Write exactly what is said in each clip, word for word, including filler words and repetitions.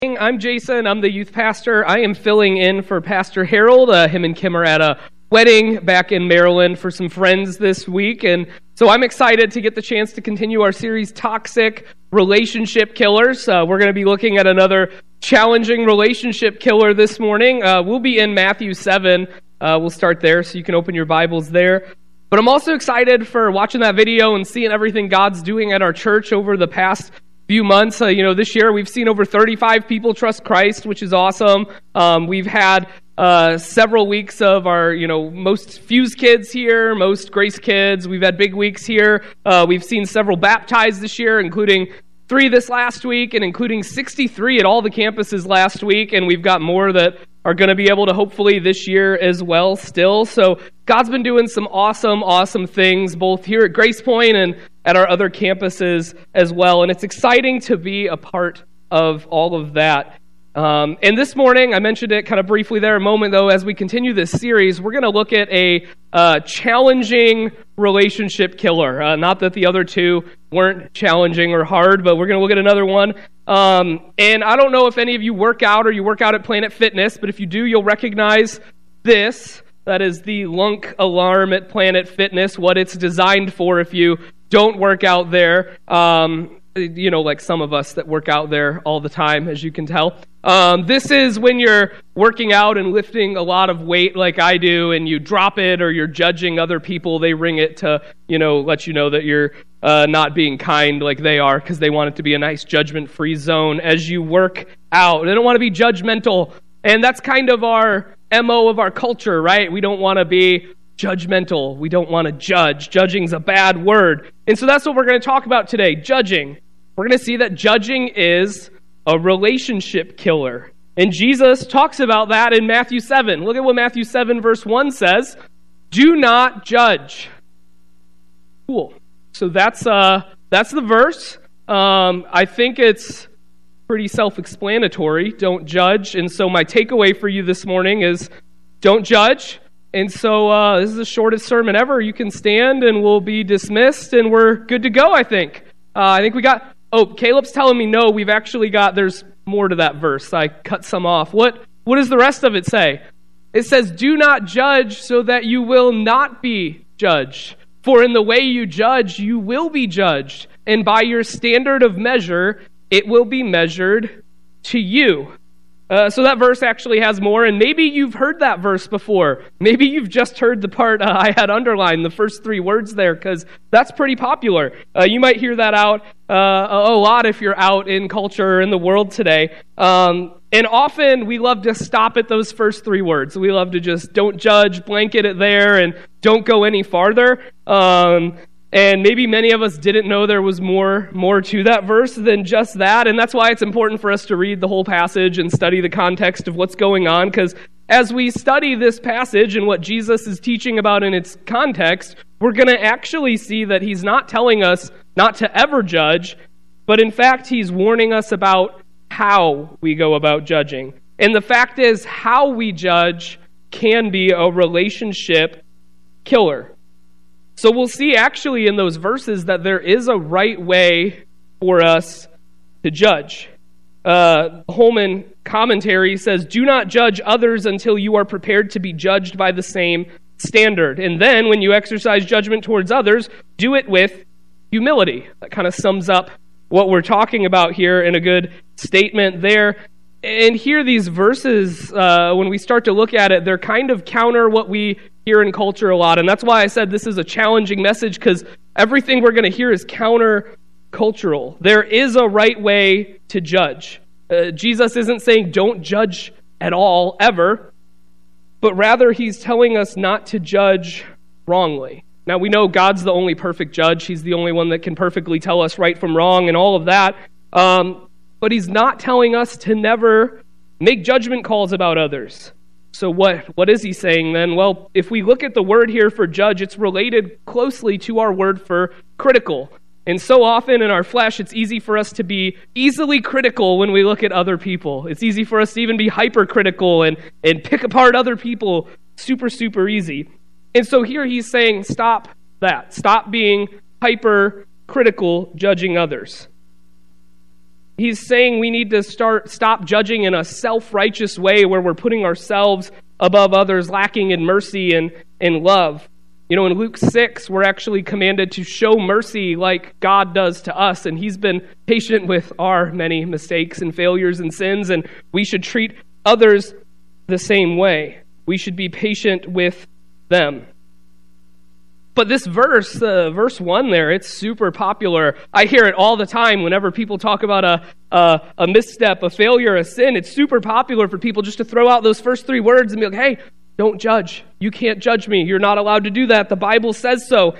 I'm Jason. I'm the youth pastor. I am filling in for Pastor Harold. Uh, him and Kim are at a wedding back in Maryland for some friends this week, and so I'm excited to get the chance to continue our series, Toxic Relationship Killers. Uh, we're going to be looking at another challenging relationship killer this morning. Uh, we'll be in Matthew seven. Uh, we'll start there, so you can open your Bibles there. But I'm also excited for watching that video and seeing everything God's doing at our church over the past few months. Uh, you know, this year we've seen over thirty-five people trust Christ, which is awesome. Um, we've had uh, several weeks of our, you know, most Fuse kids here, most Grace kids. We've had big weeks here. Uh, we've seen several baptized this year, including three this last week, and including sixty-three at all the campuses last week. And we've got more that are going to be able to hopefully this year as well still. So God's been doing some awesome, awesome things, both here at Grace Point and at our other campuses as well. And it's exciting to be a part of all of that. Um, and this morning, I mentioned it kind of briefly there a moment, though, as we continue this series, we're going to look at a uh, challenging relationship killer. Uh, not that the other two weren't challenging or hard, but we're going to look at another one. Um, and I don't know if any of you work out or you work out at Planet Fitness, but if you do, you'll recognize this. That is the lunk alarm at Planet Fitness, what it's designed for if you don't work out there. Um, you know, like some of us that work out there all the time, as you can tell. Um, this is when you're working out and lifting a lot of weight like I do, and you drop it or you're judging other people. They ring it to, you know, let you know that you're uh, not being kind like they are, because they want it to be a nice judgment-free zone as you work out. They don't want to be judgmental, and that's kind of our M O of our culture, right? We don't want to be judgmental. We don't want to judge. Judging's a bad word. And so that's what we're going to talk about today, judging. We're going to see that judging is a relationship killer. And Jesus talks about that in Matthew seven. Look at what Matthew seven verse one says. Do not judge. Cool. So that's uh that's the verse. Um, I think it's pretty self-explanatory. Don't judge. And so my takeaway for you this morning is don't judge. And so uh, this is the shortest sermon ever. You can stand and we'll be dismissed and we're good to go, I think. Uh, I think we got... Oh, Caleb's telling me no, we've actually got... There's more to that verse. I cut some off. What What does the rest of it say? It says, do not judge so that you will not be judged. For in the way you judge, you will be judged. And by your standard of measure, it will be measured to you. Uh, so that verse actually has more, and maybe you've heard that verse before. Maybe you've just heard the part uh, I had underlined, the first three words there, because that's pretty popular. Uh, you might hear that out uh, a lot if you're out in culture or in the world today. Um, and often we love to stop at those first three words. We love to just don't judge, blanket it there, and don't go any farther. Um And maybe many of us didn't know there was more more to that verse than just that. And that's why it's important for us to read the whole passage and study the context of what's going on. Because as we study this passage and what Jesus is teaching about in its context, we're going to actually see that he's not telling us not to ever judge, but in fact, he's warning us about how we go about judging. And the fact is, how we judge can be a relationship killer. So we'll see actually in those verses that there is a right way for us to judge. Uh, Holman commentary says, do not judge others until you are prepared to be judged by the same standard. And then when you exercise judgment towards others, do it with humility. That kind of sums up what we're talking about here in a good statement there. And here these verses, uh, when we start to look at it, they're kind of counter what we hear in culture a lot. And that's why I said this is a challenging message, because everything we're going to hear is counter-cultural. There is a right way to judge. Uh, Jesus isn't saying don't judge at all, ever, but rather he's telling us not to judge wrongly. Now, we know God's the only perfect judge. He's the only one that can perfectly tell us right from wrong and all of that. Um, but he's not telling us to never make judgment calls about others. So what, what is he saying then? Well, if we look at the word here for judge, it's related closely to our word for critical. And so often in our flesh, it's easy for us to be easily critical when we look at other people. It's easy for us to even be hypercritical and, and pick apart other people super, super easy. And so here he's saying, stop that. Stop being hypercritical, judging others. he's saying we need to start stop judging in a self-righteous way where we're putting ourselves above others, lacking in mercy and, and love. You know, in Luke six, we're actually commanded to show mercy like God does to us, and he's been patient with our many mistakes and failures and sins, and we should treat others the same way. We should be patient with them. But this verse, uh, verse one there, it's super popular. I hear it all the time whenever people talk about a, a a misstep, a failure, a sin. It's super popular for people just to throw out those first three words and be like, hey, don't judge. You can't judge me. You're not allowed to do that. The Bible says so.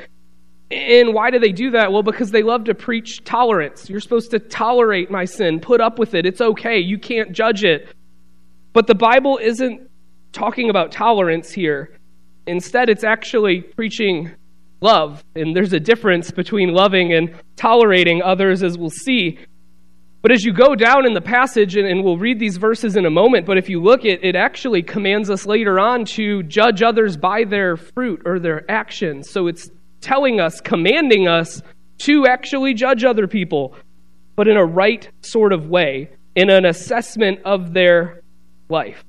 And why do they do that? Well, because they love to preach tolerance. You're supposed to tolerate my sin, put up with it. It's okay. You can't judge it. But the Bible isn't talking about tolerance here. Instead, it's actually preaching love. And there's a difference between loving and tolerating others, as we'll see. But as you go down in the passage, and, and we'll read these verses in a moment, but if you look at it, actually commands us later on to judge others by their fruit or their actions. So it's telling us, commanding us to actually judge other people, but in a right sort of way, in an assessment of their life.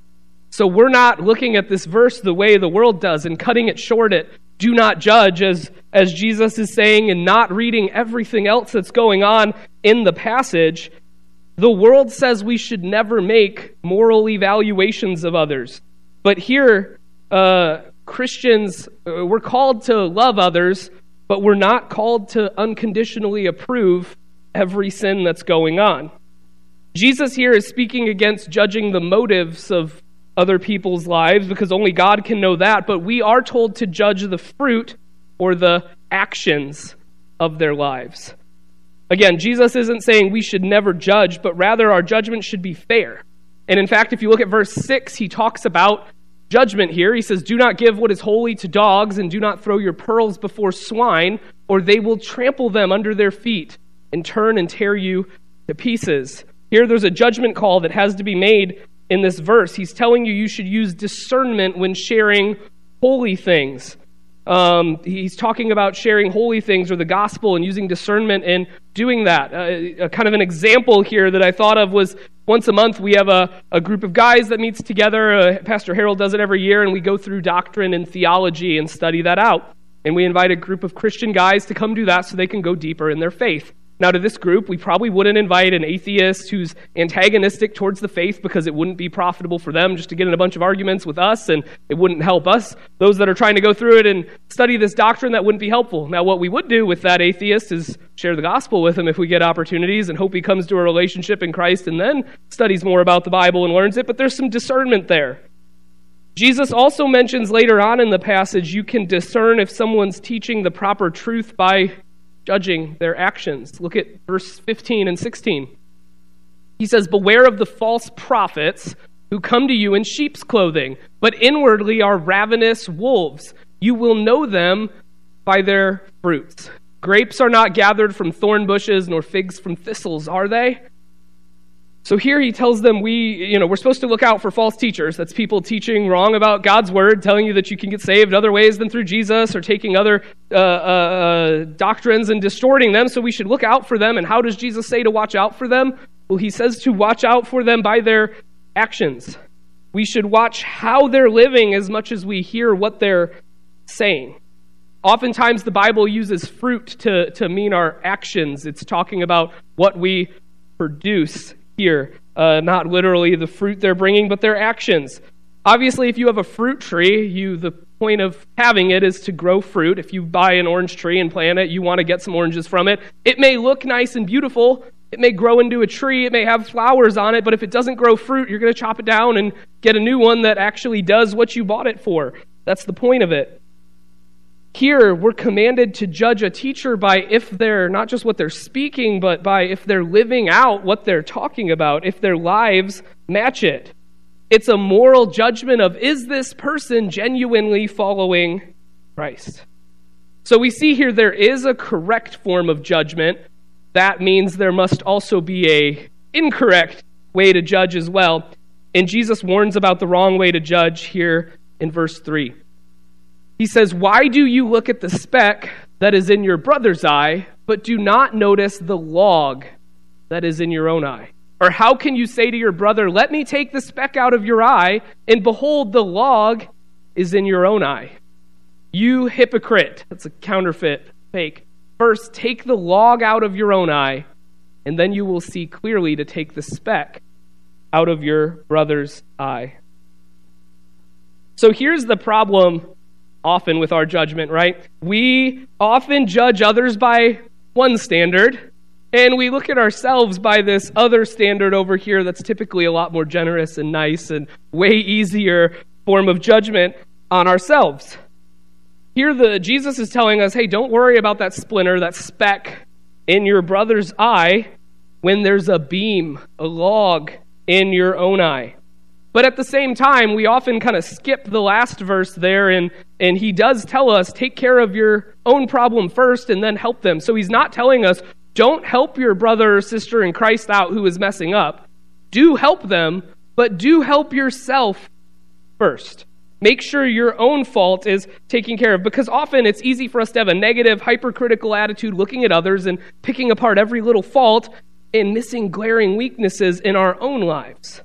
So we're not looking at this verse the way the world does and cutting it short at do not judge, as, as Jesus is saying, and not reading everything else that's going on in the passage. The world says we should never make moral evaluations of others. But here, uh, Christians, uh, we're called to love others, but we're not called to unconditionally approve every sin that's going on. Jesus here is speaking against judging the motives of other people's lives, because only God can know that, but we are told to judge the fruit or the actions of their lives. Again, Jesus isn't saying we should never judge, but rather our judgment should be fair. And in fact, if you look at verse six, he talks about judgment here. He says, do not give what is holy to dogs, and do not throw your pearls before swine, or they will trample them under their feet and turn and tear you to pieces. Here there's a judgment call that has to be made in this verse. He's telling you you should use discernment when sharing holy things. Um, he's talking about sharing holy things or the gospel and using discernment in doing that. Uh, a kind of an example here that I thought of was once a month we have a, a group of guys that meets together. Uh, Pastor Harold does it every year, and we go through doctrine and theology and study that out. And we invite a group of Christian guys to come do that so they can go deeper in their faith. Now, to this group, we probably wouldn't invite an atheist who's antagonistic towards the faith, because it wouldn't be profitable for them just to get in a bunch of arguments with us, and it wouldn't help us. Those that are trying to go through it and study this doctrine, that wouldn't be helpful. Now, what we would do with that atheist is share the gospel with him if we get opportunities, and hope he comes to a relationship in Christ and then studies more about the Bible and learns it, but there's some discernment there. Jesus also mentions later on in the passage, you can discern if someone's teaching the proper truth by judging their actions. Look at verse fifteen and sixteen. He says, beware of the false prophets who come to you in sheep's clothing, but inwardly are ravenous wolves. You will know them by their fruits. Grapes are not gathered from thorn bushes, nor figs from thistles, are they? So here he tells them we, you know, we're supposed to look out for false teachers. That's people teaching wrong about God's word, telling you that you can get saved other ways than through Jesus, or taking other uh, uh, doctrines and distorting them. So we should look out for them. And how does Jesus say to watch out for them? Well, he says to watch out for them by their actions. We should watch how they're living as much as we hear what they're saying. Oftentimes the Bible uses fruit to, to mean our actions. It's talking about what we produce here, uh, not literally the fruit they're bringing, but their actions. Obviously, if you have a fruit tree, you the point of having it is to grow fruit. If you buy an orange tree and plant it, you want to get some oranges from it. It may look nice and beautiful. It may grow into a tree. It may have flowers on it, but if it doesn't grow fruit, you're going to chop it down and get a new one that actually does what you bought it for. That's the point of it. Here, we're commanded to judge a teacher by if they're, not just what they're speaking, but by if they're living out what they're talking about, if their lives match it. It's a moral judgment of, is this person genuinely following Christ? So we see here there is a correct form of judgment. That means there must also be a incorrect way to judge as well. And Jesus warns about the wrong way to judge here in verse three. He says, why do you look at the speck that is in your brother's eye, but do not notice the log that is in your own eye? Or how can you say to your brother, let me take the speck out of your eye, and behold, the log is in your own eye? You hypocrite. That's a counterfeit, fake. First, take the log out of your own eye, and then you will see clearly to take the speck out of your brother's eye. So here's the problem often with our judgment, right? We often judge others by one standard, and we look at ourselves by this other standard over here that's typically a lot more generous and nice and way easier form of judgment on ourselves. Here the Jesus is telling us, hey, don't worry about that splinter, that speck in your brother's eye when there's a beam, a log in your own eye. But at the same time, we often kind of skip the last verse there, and, and he does tell us, take care of your own problem first and then help them. So he's not telling us, don't help your brother or sister in Christ out who is messing up. Do help them, but do help yourself first. Make sure your own fault is taken care of, because often it's easy for us to have a negative, hypercritical attitude looking at others and picking apart every little fault and missing glaring weaknesses in our own lives.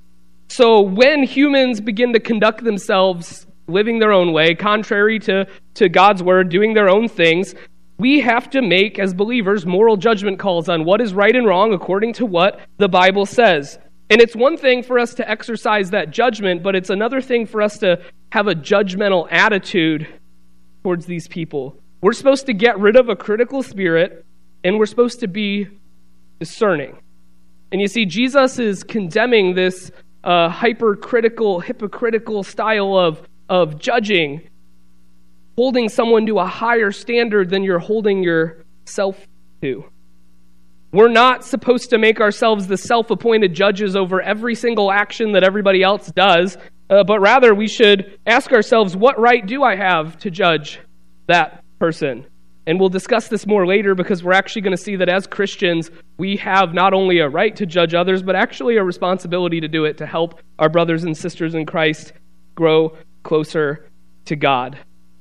So when humans begin to conduct themselves living their own way, contrary to, to God's word, doing their own things, we have to make, as believers, moral judgment calls on what is right and wrong according to what the Bible says. And it's one thing for us to exercise that judgment, but it's another thing for us to have a judgmental attitude towards these people. We're supposed to get rid of a critical spirit, and we're supposed to be discerning. And you see, Jesus is condemning this uh, hypercritical, hypocritical style of, of judging, holding someone to a higher standard than you're holding yourself to. We're not supposed to make ourselves the self-appointed judges over every single action that everybody else does, uh, but rather we should ask ourselves, what right do I have to judge that person? And we'll discuss this more later, because we're actually going to see that as Christians, we have not only a right to judge others, but actually a responsibility to do it, to help our brothers and sisters in Christ grow closer to God.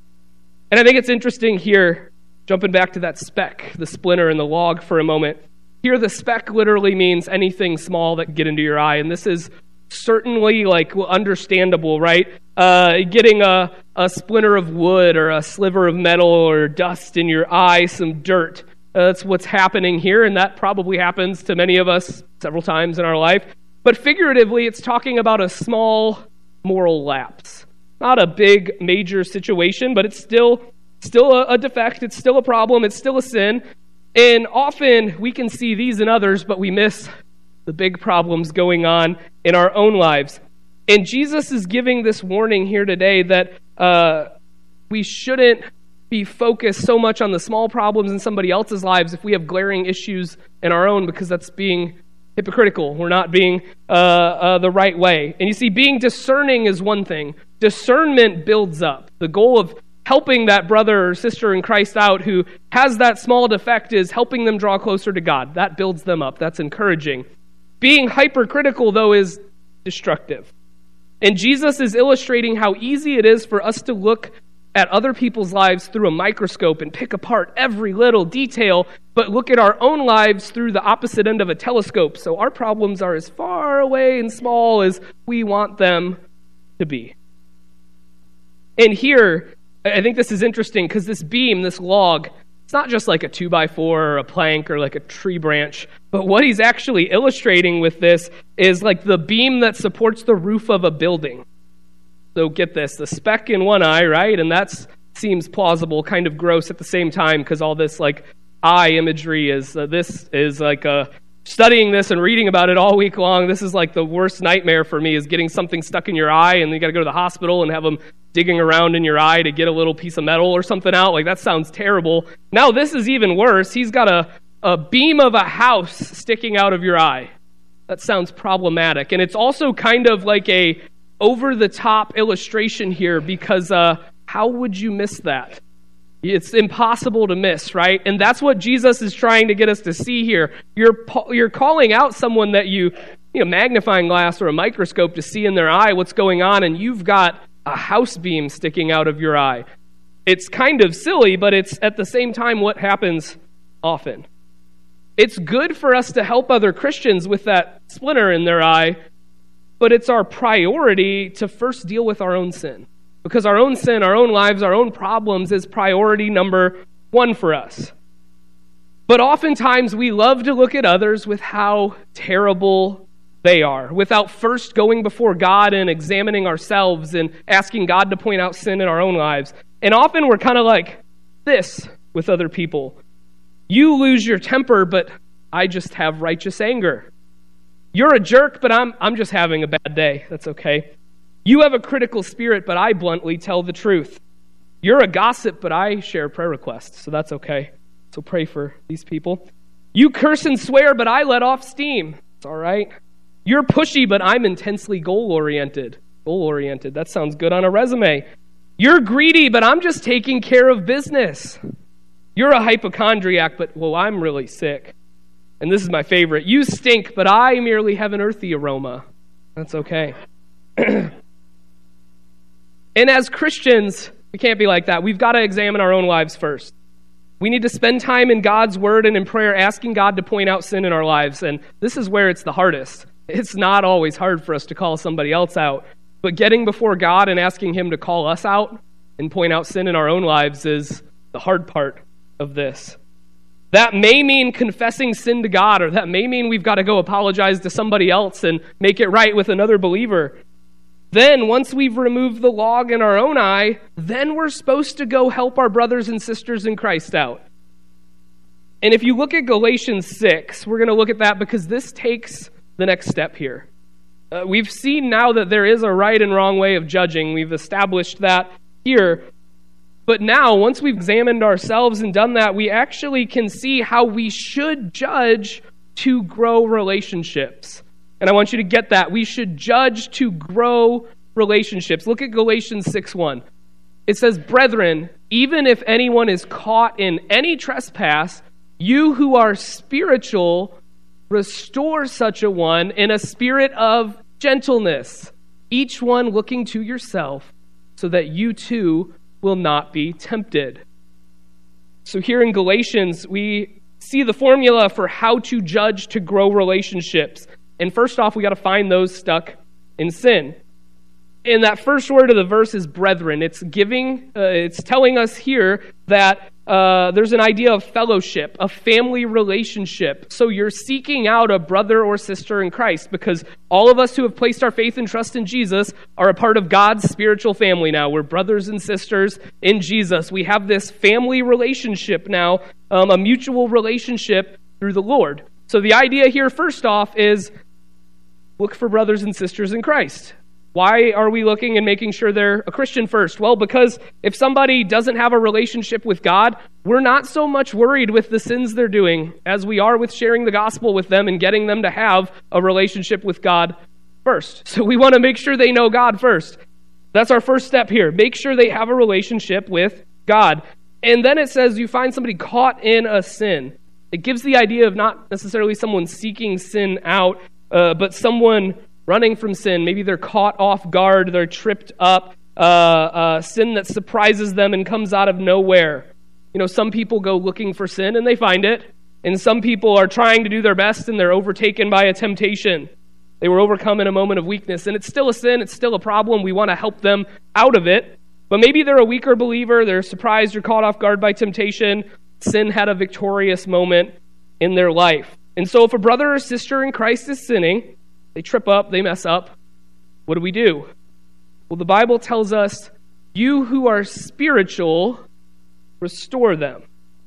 And I think it's interesting here, jumping back to that speck, the splinter and the log for a moment. Here the speck literally means anything small that can get into your eye, and this is certainly like understandable, right? Uh, getting a, a splinter of wood or a sliver of metal or dust in your eye, some dirt. Uh, that's what's happening here, and that probably happens to many of us several times in our life. But figuratively, it's talking about a small moral lapse. Not a big, major situation, but it's still, still a, a defect. It's still a problem. It's still a sin. And often we can see these in others, but we miss the big problems going on in our own lives. And Jesus is giving this warning here today that uh, we shouldn't be focused so much on the small problems in somebody else's lives if we have glaring issues in our own, because that's being hypocritical. We're not being uh, uh, the right way. And you see, being discerning is one thing. Discernment builds up. The goal of helping that brother or sister in Christ out who has that small defect is helping them draw closer to God. That builds them up. That's encouraging. Being hypercritical, though, is destructive. And Jesus is illustrating how easy it is for us to look at other people's lives through a microscope and pick apart every little detail, but look at our own lives through the opposite end of a telescope. So our problems are as far away and small as we want them to be. And here, I think this is interesting because this beam, this log, it's not just like a two by four or a plank or like a tree branch, but what he's actually illustrating with this is like the beam that supports the roof of a building. So get this, the speck in one eye, right? And that seems plausible, kind of gross at the same time, because all this like eye imagery is, uh, this is like uh, studying this and reading about it all week long. This is like the worst nightmare for me, is getting something stuck in your eye and you got to go to the hospital and have them digging around in your eye to get a little piece of metal or something out. Like, that sounds terrible. Now this is even worse. He's got a, a beam of a house sticking out of your eye. That sounds problematic. And it's also kind of like a over-the-top illustration here, because uh, how would you miss that? It's impossible to miss, right? And that's what Jesus is trying to get us to see here. You're you're calling out someone that you, you know, magnifying glass or a microscope to see in their eye what's going on, and you've got a house beam sticking out of your eye. It's kind of silly, but it's at the same time what happens often. It's good for us to help other Christians with that splinter in their eye, but it's our priority to first deal with our own sin. Because our own sin, our own lives, our own problems is priority number one for us. But oftentimes we love to look at others with how terrible they are, without first going before God and examining ourselves and asking God to point out sin in our own lives. And often we're kind of like this with other people. You lose your temper, but I just have righteous anger. You're a jerk, but I'm I'm just having a bad day. That's okay. You have a critical spirit, but I bluntly tell the truth. You're a gossip, but I share prayer requests, so that's okay. So pray for these people. You curse and swear, but I let off steam. It's all right. You're pushy, but I'm intensely goal-oriented. Goal-oriented, that sounds good on a resume. You're greedy, but I'm just taking care of business. You're a hypochondriac, but, well, I'm really sick. And this is my favorite. You stink, but I merely have an earthy aroma. That's okay. And as Christians, we can't be like that. We've got to examine our own lives first. We need to spend time in God's word and in prayer asking God to point out sin in our lives. And this is where it's the hardest. It's not always hard for us to call somebody else out. But getting before God and asking him to call us out and point out sin in our own lives is the hard part of this. That may mean confessing sin to God, or that may mean we've got to go apologize to somebody else and make it right with another believer. Then, once we've removed the log in our own eye, then we're supposed to go help our brothers and sisters in Christ out. And if you look at Galatians six, we're going to look at that because this takes the next step here. Uh, we've seen now that there is a right and wrong way of judging. We've established that here. But now, once we've examined ourselves and done that, we actually can see how we should judge to grow relationships. And I want you to get that. We should judge to grow relationships. Look at Galatians six one. It says, "Brethren, even if anyone is caught in any trespass, you who are spiritual, restore such a one in a spirit of gentleness, each one looking to yourself, so that you too will not be tempted." So here in Galatians, we see the formula for how to judge to grow relationships. And first off, we got to find those stuck in sin. And that first word of the verse is brethren. It's giving, uh, it's telling us here that uh, there's an idea of fellowship, a family relationship. So you're seeking out a brother or sister in Christ, because all of us who have placed our faith and trust in Jesus are a part of God's spiritual family now. We're brothers and sisters in Jesus. We have this family relationship now, um, a mutual relationship through the Lord. So the idea here, first off, is look for brothers and sisters in Christ. Why are we looking and making sure they're a Christian first? Well, because if somebody doesn't have a relationship with God, we're not so much worried with the sins they're doing as we are with sharing the gospel with them and getting them to have a relationship with God first. So we want to make sure they know God first. That's our first step here. Make sure they have a relationship with God. And then it says you find somebody caught in a sin. It gives the idea of not necessarily someone seeking sin out, uh, but someone running from sin. Maybe they're caught off guard, they're tripped up, uh, uh, sin that surprises them and comes out of nowhere. You know, some people go looking for sin and they find it, and some people are trying to do their best and they're overtaken by a temptation. They were overcome in a moment of weakness, and it's still a sin, it's still a problem. We want to help them out of it, but maybe they're a weaker believer, they're surprised or caught off guard by temptation. Sin had a victorious moment in their life. And so if a brother or sister in Christ is sinning, they trip up, they mess up, what do we do? Well, the Bible tells us, you who are spiritual, restore them.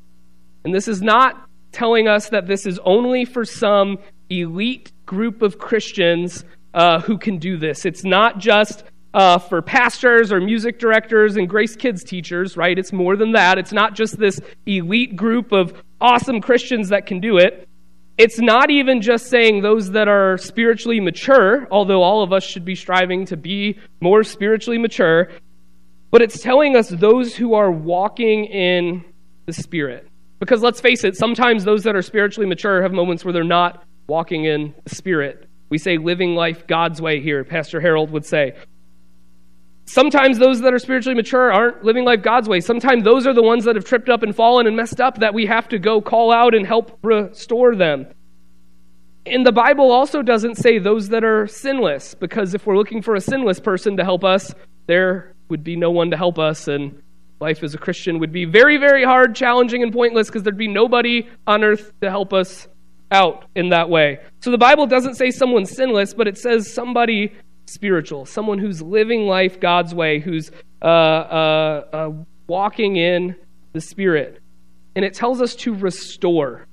And this is not telling us that this is only for some elite group of Christians uh, who can do this. It's not just uh, for pastors or music directors and Grace Kids teachers, right? It's more than that. It's not just this elite group of awesome Christians that can do it. It's not even just saying those that are spiritually mature, although all of us should be striving to be more spiritually mature, but it's telling us those who are walking in the Spirit. Because let's face it, sometimes those that are spiritually mature have moments where they're not walking in the Spirit. We say living life God's way here, Pastor Harold would say. Sometimes those that are spiritually mature aren't living life God's way. Sometimes those are the ones that have tripped up and fallen and messed up that we have to go call out and help restore them. And the Bible also doesn't say those that are sinless, because if we're looking for a sinless person to help us, there would be no one to help us, and life as a Christian would be very, very hard, challenging, and pointless, because there'd be nobody on earth to help us out in that way. So the Bible doesn't say someone sinless, but it says somebody spiritual, someone who's living life God's way, who's uh, uh, uh, walking in the Spirit. And it tells us to restore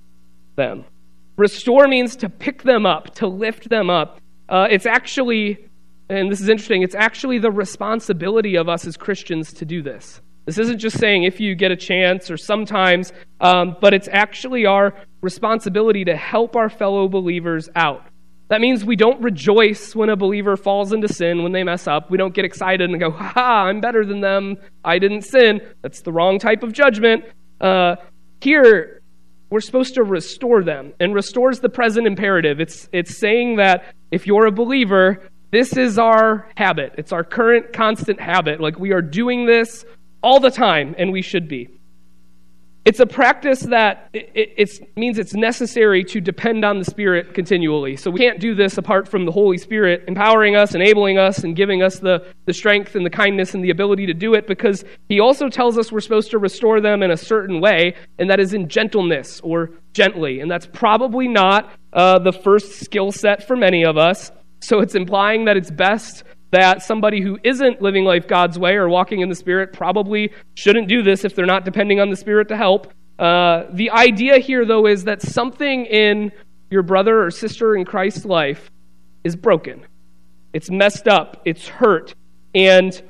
them. Restore means to pick them up, to lift them up. Uh, it's actually, and this is interesting, it's actually the responsibility of us as Christians to do this. This isn't just saying if you get a chance or sometimes, um, but it's actually our responsibility to help our fellow believers out. That means we don't rejoice when a believer falls into sin, when they mess up. We don't get excited and go, ha, I'm better than them. I didn't sin. That's the wrong type of judgment. Uh, here, we're supposed to restore them. And restore is the present imperative. It's, it's saying that if you're a believer, this is our habit. It's our current constant habit. Like we are doing this all the time, and we should be. It's a practice that it, it means it's necessary to depend on the Spirit continually. So we can't do this apart from the Holy Spirit empowering us, enabling us, and giving us the, the strength and the kindness and the ability to do it, because He also tells us we're supposed to restore them in a certain way, and that is in gentleness or gently. And that's probably not uh, the first skill set for many of us. So it's implying that it's best that somebody who isn't living life God's way or walking in the Spirit probably shouldn't do this if they're not depending on the Spirit to help. Uh, the idea here, though, is that something in your brother or sister in Christ's life is broken. It's messed up. It's hurt. And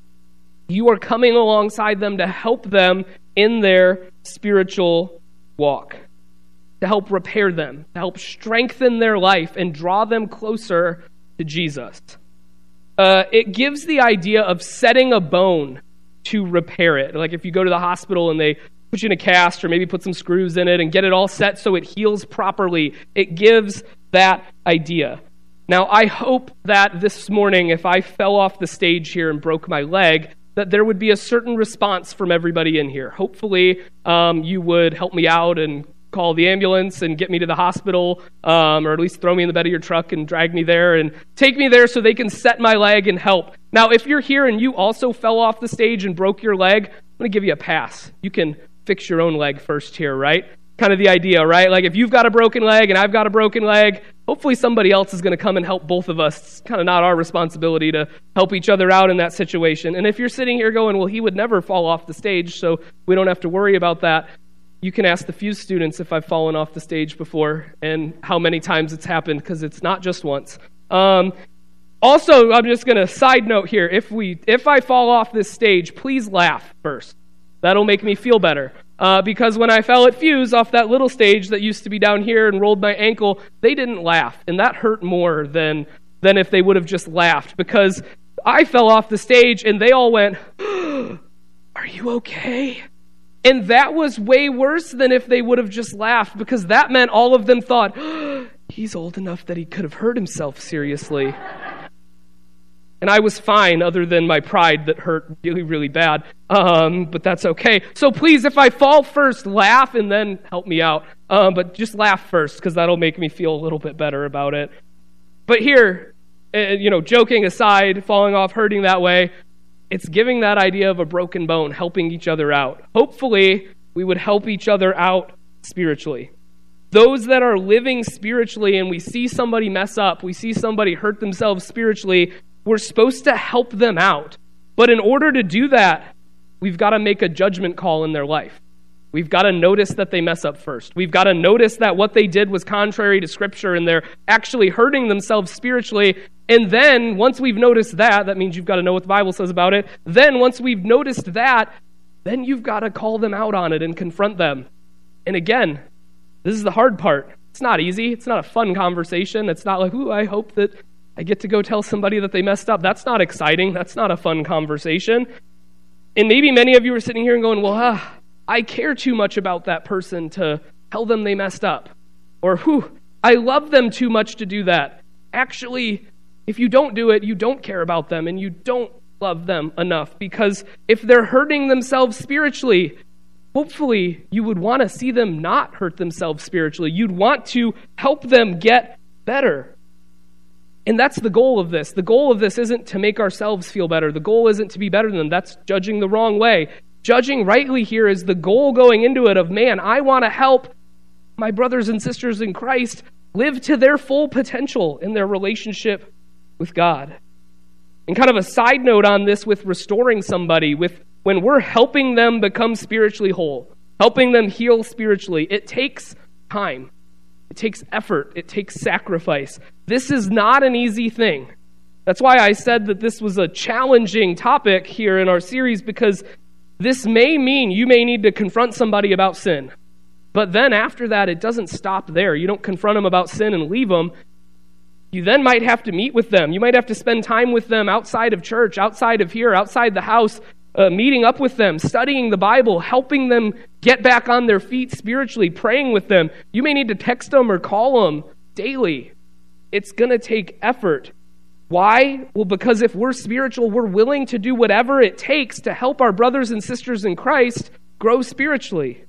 you are coming alongside them to help them in their spiritual walk, to help repair them, to help strengthen their life and draw them closer to Jesus. Uh, it gives the idea of setting a bone to repair it. Like if you go to the hospital and they put you in a cast or maybe put some screws in it and get it all set so it heals properly, it gives that idea. Now, I hope that this morning, if I fell off the stage here and broke my leg, that there would be a certain response from everybody in here. Hopefully, um, you would help me out and call the ambulance and get me to the hospital, um, or at least throw me in the bed of your truck and drag me there and take me there so they can set my leg and help. Now, if you're here and you also fell off the stage and broke your leg, I'm going to give you a pass. You can fix your own leg first here, right? Kind of the idea, right? Like if you've got a broken leg and I've got a broken leg, hopefully somebody else is going to come and help both of us. It's kind of not our responsibility to help each other out in that situation. And if you're sitting here going, well, he would never fall off the stage, so we don't have to worry about that, you can ask the Fuse students if I've fallen off the stage before and how many times it's happened, because it's not just once. Um, also, I'm just going to side note here. If we, if I fall off this stage, please laugh first. That'll make me feel better. Uh, because when I fell at Fuse off that little stage that used to be down here and rolled my ankle, they didn't laugh. And that hurt more than, than if they would have just laughed. Because I fell off the stage and they all went, "Are you okay?" And that was way worse than if they would have just laughed, because that meant all of them thought, oh, he's old enough that he could have hurt himself seriously. And I was fine, other than my pride that hurt really, really bad. Um, but that's okay. So please, if I fall first, laugh and then help me out. Um, but just laugh first, because that'll make me feel a little bit better about it. But here, uh, you know, joking aside, falling off, hurting that way, it's giving that idea of a broken bone, helping each other out. Hopefully, we would help each other out spiritually. Those that are living spiritually and we see somebody mess up, we see somebody hurt themselves spiritually, we're supposed to help them out. But in order to do that, we've got to make a judgment call in their life. We've got to notice that they mess up first. We've got to notice that what they did was contrary to Scripture and they're actually hurting themselves spiritually. And then, once we've noticed that, that means you've got to know what the Bible says about it. Then, once we've noticed that, then you've got to call them out on it and confront them. And again, this is the hard part. It's not easy. It's not a fun conversation. It's not like, ooh, I hope that I get to go tell somebody that they messed up. That's not exciting. That's not a fun conversation. And maybe many of you are sitting here and going, well, ah, I care too much about that person to tell them they messed up. Or, whew, I love them too much to do that. Actually, if you don't do it, you don't care about them and you don't love them enough, because if they're hurting themselves spiritually, hopefully you would want to see them not hurt themselves spiritually. You'd want to help them get better. And that's the goal of this. The goal of this isn't to make ourselves feel better. The goal isn't to be better than them. That's judging the wrong way. Judging rightly here is the goal going into it of, man, I want to help my brothers and sisters in Christ live to their full potential in their relationship with God. And kind of a side note on this with restoring somebody, with when we're helping them become spiritually whole, helping them heal spiritually, it takes time. It takes effort. It takes sacrifice. This is not an easy thing. That's why I said that this was a challenging topic here in our series, because this may mean you may need to confront somebody about sin. But then after that, it doesn't stop there. You don't confront them about sin and leave them. You then might have to meet with them. You might have to spend time with them outside of church, outside of here, outside the house, uh, meeting up with them, studying the Bible, helping them get back on their feet spiritually, praying with them. You may need to text them or call them daily. It's going to take effort. Why? Well, because if we're spiritual, we're willing to do whatever it takes to help our brothers and sisters in Christ grow spiritually.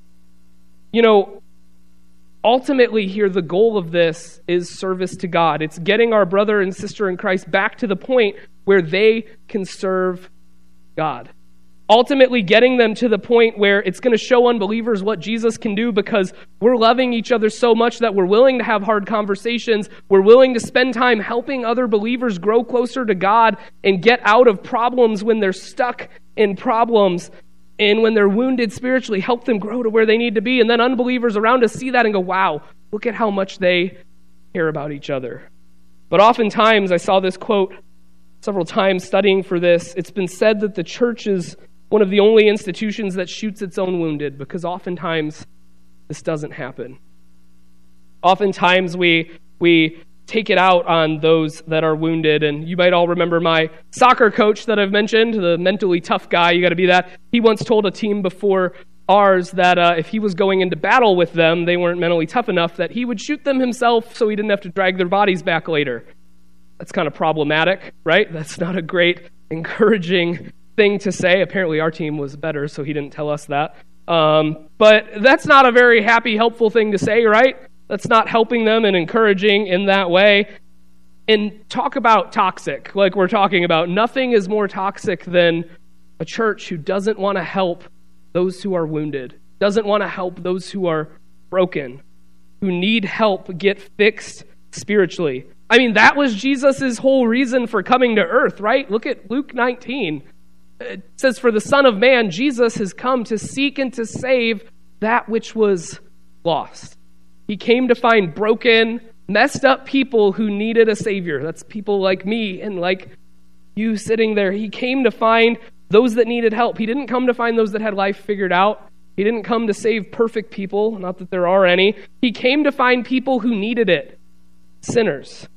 You know, ultimately here, the goal of this is service to God. It's getting our brother and sister in Christ back to the point where they can serve God. Ultimately getting them to the point where it's going to show unbelievers what Jesus can do, because we're loving each other so much that we're willing to have hard conversations. We're willing to spend time helping other believers grow closer to God and get out of problems when they're stuck in problems. And when they're wounded spiritually, help them grow to where they need to be. And then unbelievers around us see that and go, wow, look at how much they care about each other. But oftentimes, I saw this quote several times studying for this, it's been said that the church is one of the only institutions that shoots its own wounded, because oftentimes this doesn't happen. Oftentimes we we take it out on those that are wounded. And you might all remember my soccer coach that I've mentioned, the mentally tough guy, you got to be that. He once told a team before ours that uh, if he was going into battle with them, they weren't mentally tough enough, that he would shoot them himself so he didn't have to drag their bodies back later. That's kind of problematic, right? That's not a great, encouraging thing to say. Apparently our team was better, so he didn't tell us that. Um, but that's not a very happy, helpful thing to say, right? That's not helping them and encouraging in that way. And talk about toxic, like we're talking about. Nothing is more toxic than a church who doesn't want to help those who are wounded, doesn't want to help those who are broken, who need help get fixed spiritually. I mean, that was Jesus' whole reason for coming to earth, right? Look at Luke nineteen. It says, for the Son of Man, Jesus has come to seek and to save that which was lost. He came to find broken, messed up people who needed a Savior. That's people like me and like you sitting there. He came to find those that needed help. He didn't come to find those that had life figured out. He didn't come to save perfect people, not that there are any. He came to find people who needed it, sinners.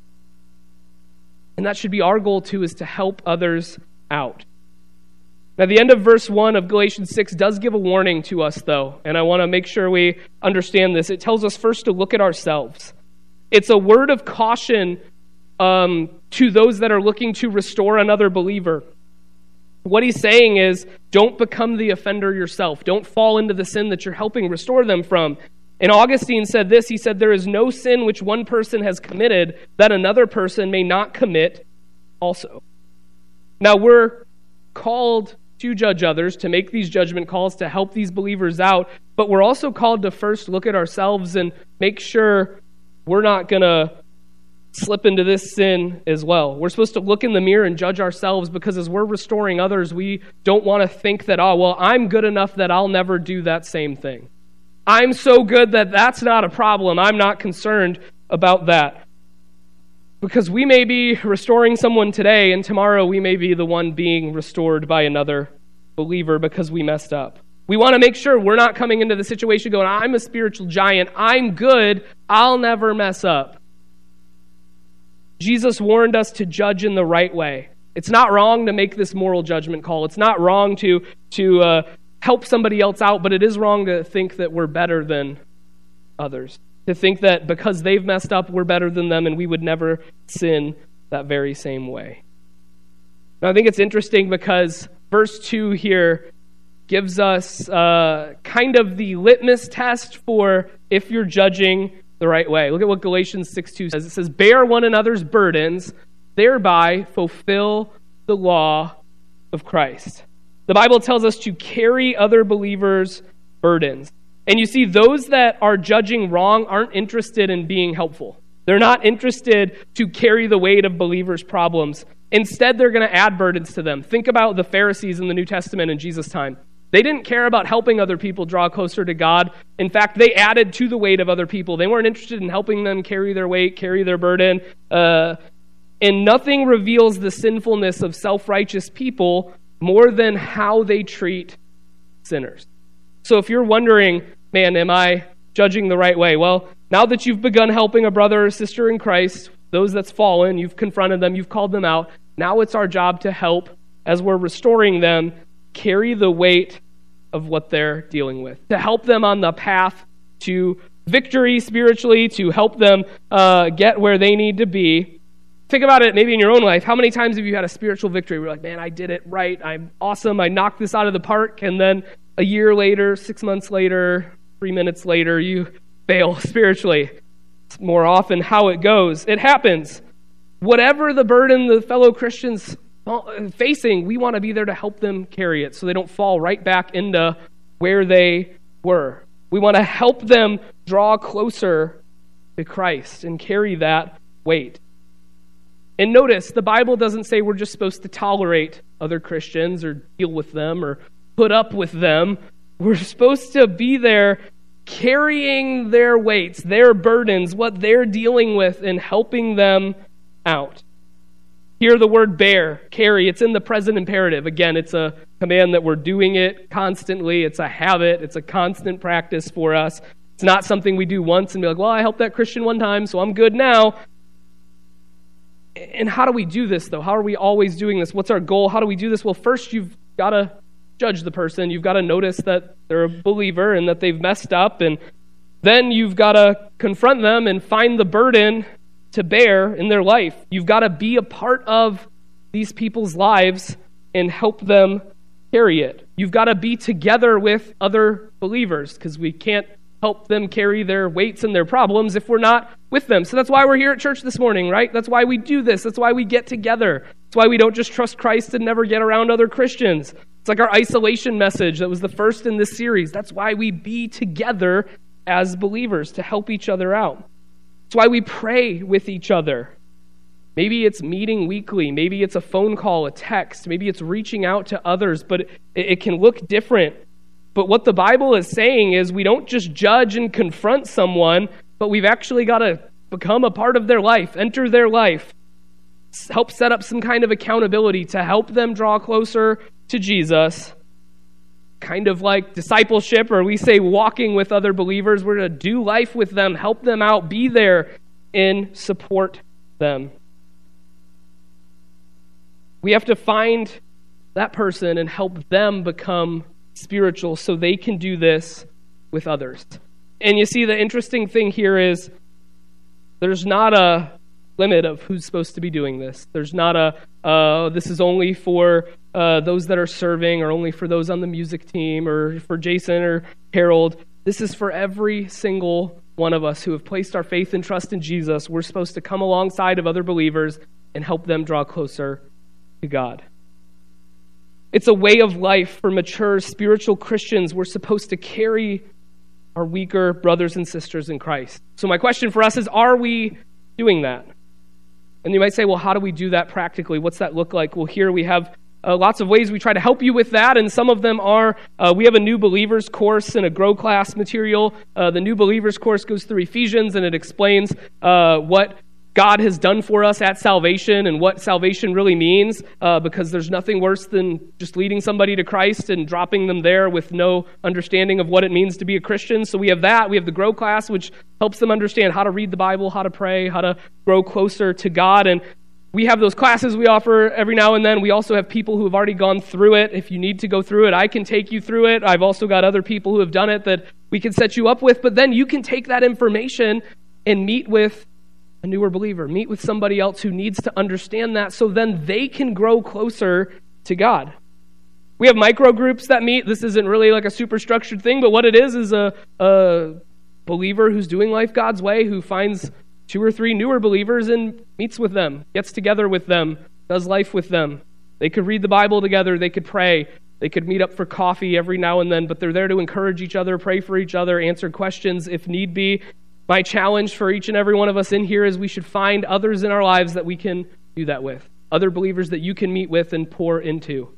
And that should be our goal too, is to help others out. Now, the end of verse one of Galatians six does give a warning to us, though, and I want to make sure we understand this. It tells us first to look at ourselves. It's a word of caution um, to those that are looking to restore another believer. What he's saying is, don't become the offender yourself. Don't fall into the sin that you're helping restore them from. And Augustine said this, he said, there is no sin which one person has committed that another person may not commit also. Now, we're called to judge others, to make these judgment calls, to help these believers out, but we're also called to first look at ourselves and make sure we're not going to slip into this sin as well. We're supposed to look in the mirror and judge ourselves, because as we're restoring others, we don't want to think that, oh, well, I'm good enough that I'll never do that same thing. I'm so good that that's not a problem. I'm not concerned about that. Because we may be restoring someone today, and tomorrow we may be the one being restored by another believer because we messed up. We want to make sure we're not coming into the situation going, I'm a spiritual giant, I'm good, I'll never mess up. Jesus warned us to judge in the right way. It's not wrong to make this moral judgment call. It's not wrong to, to uh, help somebody else out, but it is wrong to think that we're better than others. To think that because they've messed up, we're better than them, and we would never sin that very same way. Now, I think it's interesting because verse two here gives us uh, kind of the litmus test for if you're judging the right way. Look at what Galatians six two says. It says, bear one another's burdens, thereby fulfill the law of Christ. The Bible tells us to carry other believers' burdens. And you see, those that are judging wrong aren't interested in being helpful. They're not interested to carry the weight of believers' problems. Instead, they're going to add burdens to them. Think about the Pharisees in the New Testament in Jesus' time. They didn't care about helping other people draw closer to God. In fact, they added to the weight of other people. They weren't interested in helping them carry their weight, carry their burden. Uh, and nothing reveals the sinfulness of self-righteous people more than how they treat sinners. So if you're wondering, man, am I judging the right way? Well, now that you've begun helping a brother or sister in Christ, those that's fallen, you've confronted them, you've called them out, now it's our job to help, as we're restoring them, carry the weight of what they're dealing with, to help them on the path to victory spiritually, to help them uh, get where they need to be. Think about it maybe in your own life. How many times have you had a spiritual victory where you're like, man, I did it right. I'm awesome. I knocked this out of the park. And then a year later, six months later, three minutes later, you fail spiritually. It's more often how it goes. It happens. Whatever the burden the fellow Christians facing, we want to be there to help them carry it so they don't fall right back into where they were. We want to help them draw closer to Christ and carry that weight. And notice, the Bible doesn't say we're just supposed to tolerate other Christians or deal with them or put up with them. We're supposed to be there carrying their weights, their burdens, what they're dealing with, and helping them out. Here the word bear, carry, it's in the present imperative. Again, it's a command that we're doing it constantly. It's a habit. It's a constant practice for us. It's not something we do once and be like, well, I helped that Christian one time, so I'm good now. And how do we do this, though? How are we always doing this? What's our goal? How do we do this? Well, first, you've got to judge the person. You've got to notice that they're a believer and that they've messed up. And then you've got to confront them and find the burden to bear in their life. You've got to be a part of these people's lives and help them carry it. You've got to be together with other believers because we can't help them carry their weights and their problems if we're not with them. So that's why we're here at church this morning, right? That's why we do this. That's why we get together. That's why we don't just trust Christ and never get around other Christians. It's like our isolation message that was the first in this series. That's why we be together as believers to help each other out. That's why we pray with each other. Maybe it's meeting weekly. Maybe it's a phone call, a text. Maybe it's reaching out to others, but it, it can look different. But what the Bible is saying is we don't just judge and confront someone, but we've actually got to become a part of their life, enter their life, help set up some kind of accountability to help them draw closer to Jesus. Kind of like discipleship, or we say walking with other believers. We're to do life with them, help them out, be there and support them. We have to find that person and help them become spiritual so they can do this with others. And you see, the interesting thing here is there's not a limit of who's supposed to be doing this. There's not a, uh, this is only for uh, those that are serving or only for those on the music team or for Jason or Harold. This is for every single one of us who have placed our faith and trust in Jesus. We're supposed to come alongside of other believers and help them draw closer to God. It's a way of life for mature spiritual Christians. We're supposed to carry our weaker brothers and sisters in Christ. So my question for us is, are we doing that? And you might say, well, how do we do that practically? What's that look like? Well, here we have uh, lots of ways we try to help you with that, and some of them are, uh, we have a New Believers course and a Grow class material. Uh, the New Believers course goes through Ephesians, and it explains uh, what God has done for us at salvation and what salvation really means, uh, because there's nothing worse than just leading somebody to Christ and dropping them there with no understanding of what it means to be a Christian. So we have that. We have the Grow class, which helps them understand how to read the Bible, how to pray, how to grow closer to God. And we have those classes we offer every now and then. We also have people who have already gone through it. If you need to go through it, I can take you through it. I've also got other people who have done it that we can set you up with. But then you can take that information and meet with a newer believer. Meet with somebody else who needs to understand that so then they can grow closer to God. We have micro groups that meet. This isn't really like a super structured thing, but what it is is a, a believer who's doing life God's way, who finds two or three newer believers and meets with them, gets together with them, does life with them. They could read the Bible together. They could pray. They could meet up for coffee every now and then, but they're there to encourage each other, pray for each other, answer questions if need be. My challenge for each and every one of us in here is we should find others in our lives that we can do that with, other believers that you can meet with and pour into.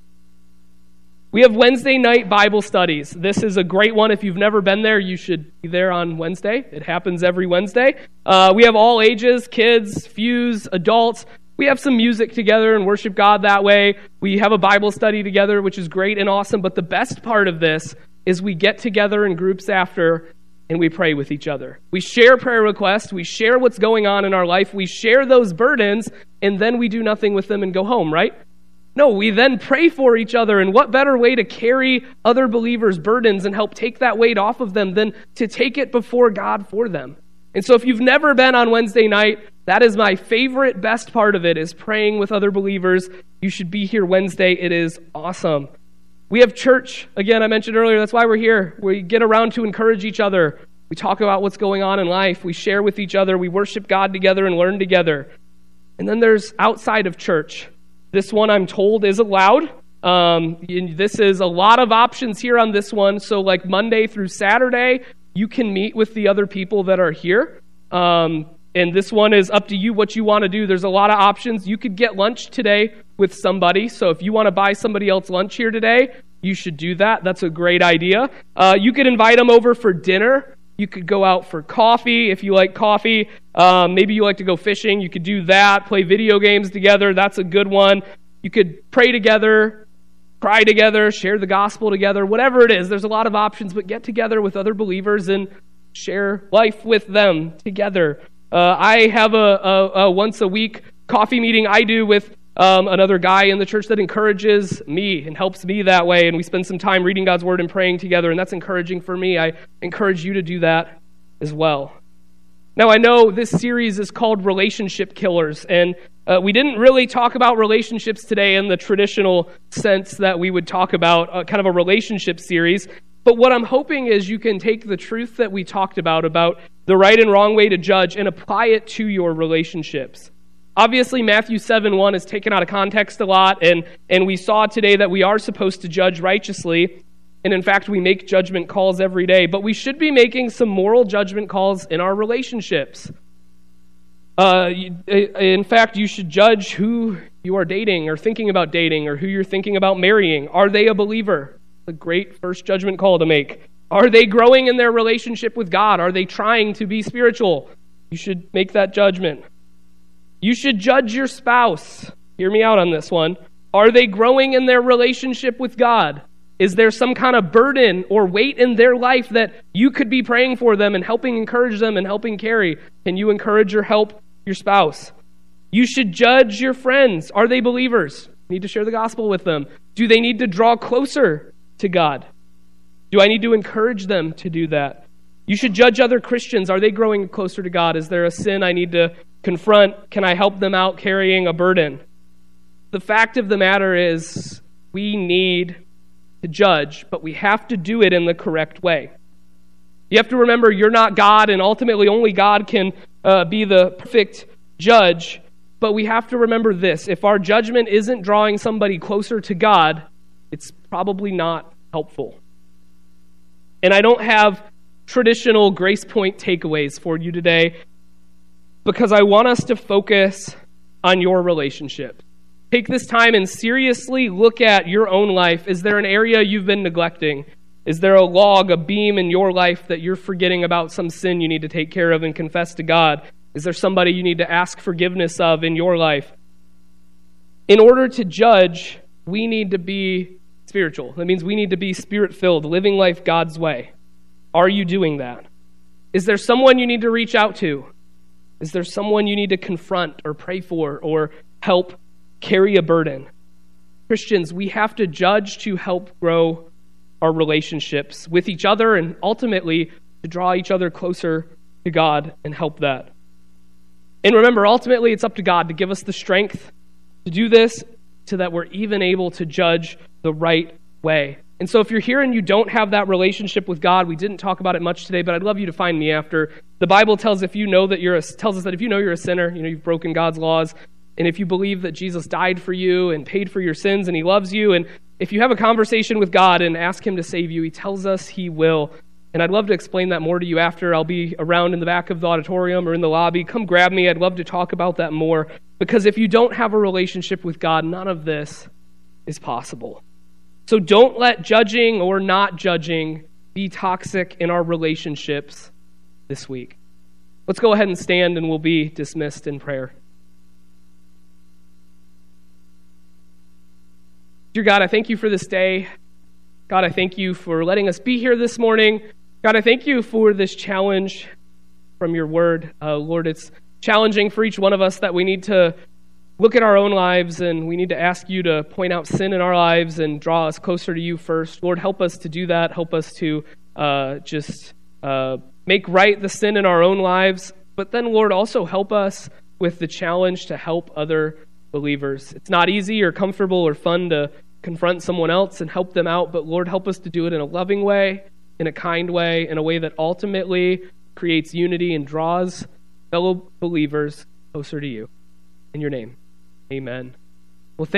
We have Wednesday night Bible studies. This is a great one. If you've never been there, you should be there on Wednesday. It happens every Wednesday. Uh, we have all ages, kids, fews, adults. We have some music together and worship God that way. We have a Bible study together, which is great and awesome. But the best part of this is we get together in groups after and we pray with each other. We share prayer requests. We share what's going on in our life. We share those burdens, and then we do nothing with them and go home, right? No, we then pray for each other, and what better way to carry other believers' burdens and help take that weight off of them than to take it before God for them. And so if you've never been on Wednesday night, that is my favorite, best part of it, is praying with other believers. You should be here Wednesday. It is awesome. We have church. Again, I mentioned earlier, that's why we're here. We get around to encourage each other. We talk about what's going on in life. We share with each other. We worship God together and learn together. And then there's outside of church. This one, I'm told, is allowed. Um, this is a lot of options here on this one. So like Monday through Saturday, you can meet with the other people that are here. Um, and this one is up to you what you want to do. There's a lot of options. You could get lunch today with somebody. So if you want to buy somebody else lunch here today, you should do that. That's a great idea. Uh, you could invite them over for dinner. You could go out for coffee if you like coffee. Um, maybe you like to go fishing. You could do that. Play video games together. That's a good one. You could pray together, cry together, share the gospel together, whatever it is. There's a lot of options, but get together with other believers and share life with them together. Uh, I have a, a, a once a week coffee meeting I do with um, another guy in the church that encourages me and helps me that way. And we spend some time reading God's word and praying together. And that's encouraging for me. I encourage you to do that as well. Now, I know this series is called Relationship Killers. And uh, we didn't really talk about relationships today in the traditional sense that we would talk about uh, kind of a relationship series. But what I'm hoping is you can take the truth that we talked about, about the right and wrong way to judge, and apply it to your relationships. Obviously, Matthew seven one is taken out of context a lot, and, and we saw today that we are supposed to judge righteously, and in fact, we make judgment calls every day, but we should be making some moral judgment calls in our relationships. Uh, in fact, you should judge who you are dating or thinking about dating or who you're thinking about marrying. Are they a believer? A great first judgment call to make. Are they growing in their relationship with God? Are they trying to be spiritual? You should make that judgment. You should judge your spouse. Hear me out on this one. Are they growing in their relationship with God? Is there some kind of burden or weight in their life that you could be praying for them and helping encourage them and helping carry? Can you encourage or help your spouse? You should judge your friends. Are they believers? You need to share the gospel with them. Do they need to draw closer to God? Do I need to encourage them to do that? You should judge other Christians. Are they growing closer to God? Is there a sin I need to confront? Can I help them out carrying a burden? The fact of the matter is we need to judge, but we have to do it in the correct way. You have to remember you're not God, and ultimately only God can uh, be the perfect judge. But we have to remember this. If our judgment isn't drawing somebody closer to God, it's probably not helpful. And I don't have traditional Grace Point takeaways for you today because I want us to focus on your relationship. Take this time and seriously look at your own life. Is there an area you've been neglecting? Is there a log, a beam in your life that you're forgetting about, some sin you need to take care of and confess to God? Is there somebody you need to ask forgiveness of in your life? In order to judge, we need to be spiritual. That means we need to be spirit-filled, living life God's way. Are you doing that? Is there someone you need to reach out to? Is there someone you need to confront or pray for or help carry a burden? Christians, we have to judge to help grow our relationships with each other and ultimately to draw each other closer to God and help that. And remember, ultimately, it's up to God to give us the strength to do this so that we're even able to judge the right way. And so if you're here and you don't have that relationship with God, we didn't talk about it much today, but I'd love you to find me after. The Bible tells if you know that you're a, tells us that if you know you're a sinner, you know you've broken God's laws, and if you believe that Jesus died for you and paid for your sins and he loves you, and if you have a conversation with God and ask him to save you, he tells us he will. And I'd love to explain that more to you after. I'll be around in the back of the auditorium or in the lobby. Come grab me. I'd love to talk about that more. Because if you don't have a relationship with God, none of this is possible. So don't let judging or not judging be toxic in our relationships this week. Let's go ahead and stand and we'll be dismissed in prayer. Dear God, I thank you for this day. God, I thank you for letting us be here this morning. God, I thank you for this challenge from your word. Uh, Lord, it's challenging for each one of us that we need to look at our own lives and we need to ask you to point out sin in our lives and draw us closer to you first. Lord, help us to do that. Help us to uh, just uh, make right the sin in our own lives. But then, Lord, also help us with the challenge to help other believers. It's not easy or comfortable or fun to confront someone else and help them out, but Lord, help us to do it in a loving way, in a kind way, in a way that ultimately creates unity and draws fellow believers closer to you. In your name, amen.